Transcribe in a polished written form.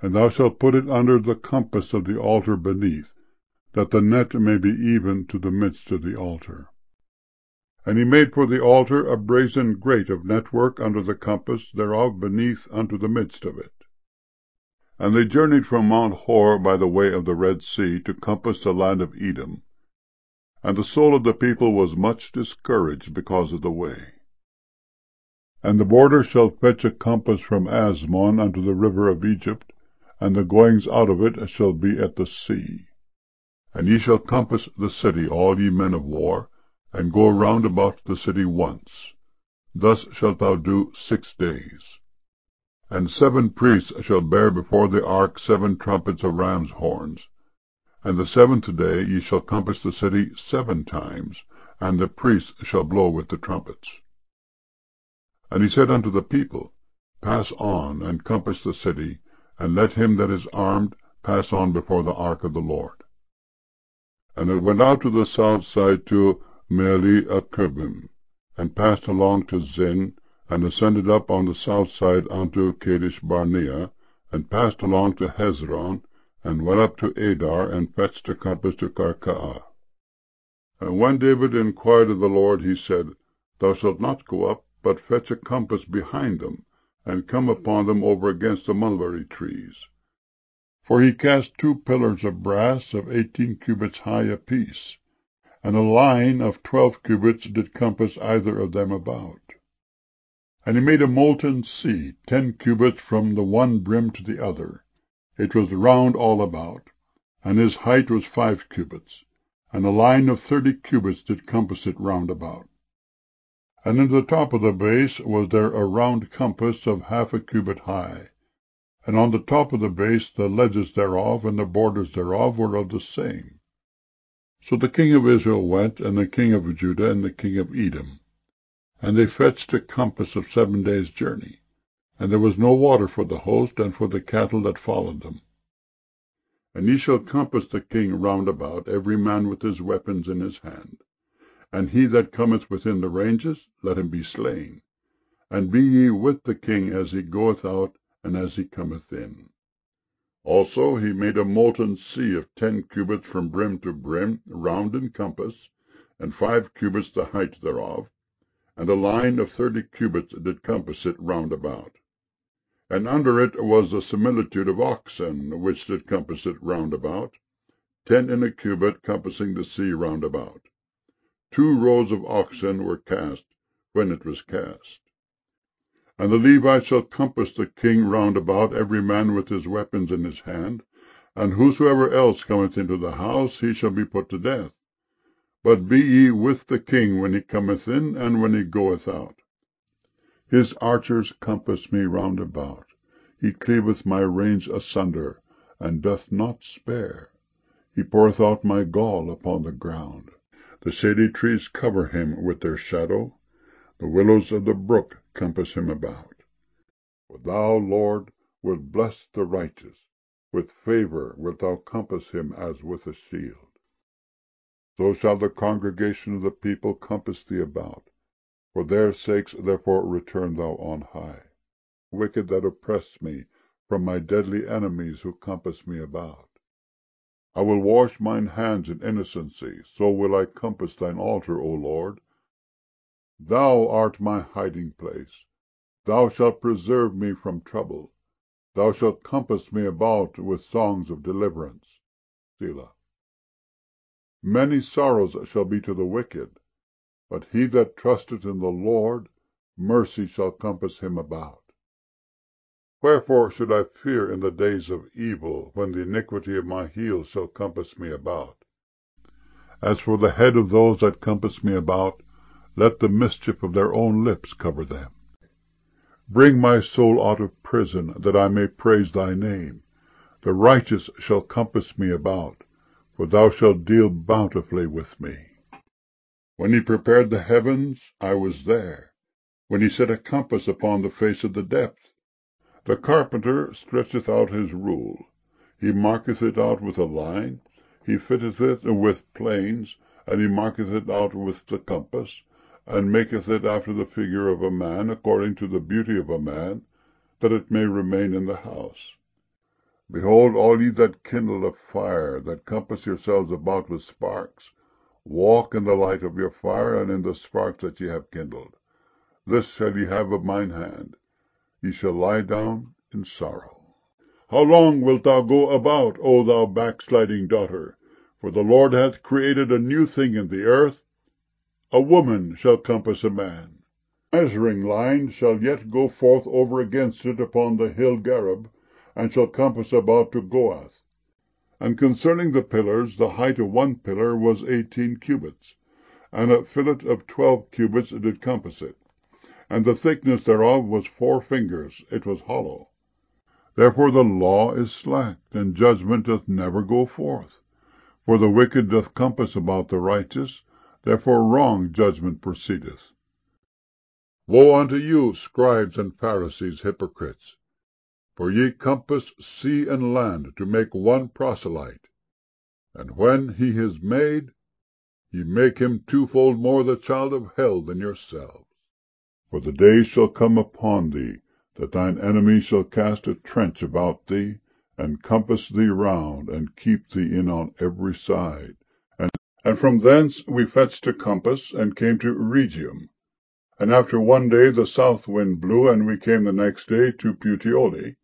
And thou shalt put it under the compass of the altar beneath, that the net may be even to the midst of the altar. And he made for the altar a brazen grate of network under the compass thereof beneath unto the midst of it. And they journeyed from Mount Hor by the way of the Red Sea to compass the land of Edom. And the soul of the people was much discouraged because of the way. And the border shall fetch a compass from Asmon unto the river of Egypt, and the goings out of it shall be at the sea. And ye shall compass the city, all ye men of war, and go round about the city once. Thus shalt thou do 6 days. And 7 priests shall bear before the ark 7 trumpets of ram's horns. And the 7th day ye shall compass the city 7 times, and the priests shall blow with the trumpets. And he said unto the people, Pass on, and compass the city, and let him that is armed pass on before the ark of the Lord. And it went out to the south side to Meali-Akabim, and passed along to Zin, and ascended up on the south side unto Kadesh-barnea, and passed along to Hezron, and went up to Adar, and fetched a compass to Karkaa. And when David inquired of the Lord, he said, Thou shalt not go up, but fetch a compass behind them, and come upon them over against the mulberry trees. For he cast 2 pillars of brass of 18 cubits high apiece, and a line of 12 cubits did compass either of them about. And he made a molten sea, 10 cubits from the one brim to the other. It was round all about, and his height was 5 cubits, and a line of 30 cubits did compass it round about. And in the top of the base was there a round compass of 1/2 a cubit high, and on the top of the base the ledges thereof and the borders thereof were of the same. So the king of Israel went, and the king of Judah, and the king of Edom, and they fetched a compass of 7 days' journey, and there was no water for the host and for the cattle that followed them. And ye shall compass the king round about, every man with his weapons in his hand. And he that cometh within the ranges, let him be slain. And be ye with the king as he goeth out, and as he cometh in. Also he made a molten sea of 10 cubits from brim to brim, round in compass, and 5 cubits the height thereof, and a line of 30 cubits did compass it round about. And under it was the similitude of oxen, which did compass it round about, 10 in a cubit, compassing the sea round about. 2 rows of oxen were cast when it was cast. And the Levites shall compass the king round about, every man with his weapons in his hand, and whosoever else cometh into the house, he shall be put to death. But be ye with the king when he cometh in, and when he goeth out. His archers compass me round about. He cleaveth my range asunder, and doth not spare. He poureth out my gall upon the ground. The shady trees cover him with their shadow. The willows of the brook compass him about. For thou, Lord, wilt bless the righteous. With favor wilt thou compass him as with a shield. So shall the congregation of the people compass thee about. For their sakes therefore return thou on high. Wicked that oppress me, from my deadly enemies who compass me about. I will wash mine hands in innocency, so will I compass thine altar, O Lord. Thou art my hiding place. Thou shalt preserve me from trouble. Thou shalt compass me about with songs of deliverance. Selah. Many sorrows shall be to the wicked, but he that trusteth in the Lord, mercy shall compass him about. Wherefore should I fear in the days of evil, when the iniquity of my heels shall compass me about? As for the head of those that compass me about, let the mischief of their own lips cover them. Bring my soul out of prison, that I may praise thy name. The righteous shall compass me about, for thou shalt deal bountifully with me. When he prepared the heavens, I was there. When he set a compass upon the face of the depth. The carpenter stretcheth out his rule. He marketh it out with a line. He fitteth it with planes, and he marketh it out with the compass, and maketh it after the figure of a man, according to the beauty of a man, that it may remain in the house. Behold, all ye that kindle a fire, that compass yourselves about with sparks, walk in the light of your fire, and in the sparks that ye have kindled. This shall ye have of mine hand: ye shall lie down in sorrow. How long wilt thou go about, O thou backsliding daughter? For the Lord hath created a new thing in the earth: a woman shall compass a man. Measuring line shall yet go forth over against it upon the hill Gareb, and shall compass about to Goath. And concerning the pillars, the height of one pillar was 18 cubits, and a fillet of 12 cubits did compass it. And the thickness thereof was 4 fingers, it was hollow. Therefore the law is slacked, and judgment doth never go forth. For the wicked doth compass about the righteous, therefore wrong judgment proceedeth. Woe unto you, scribes and Pharisees, hypocrites! For ye compass sea and land to make one proselyte. And when he is made, ye make him twofold more the child of hell than yourselves. For the day shall come upon thee, that thine enemies shall cast a trench about thee, and compass thee round, and keep thee in on every side. And from thence we fetched a compass, and came to Rhegium. And after one day the south wind blew, and we came the next day to Puteoli.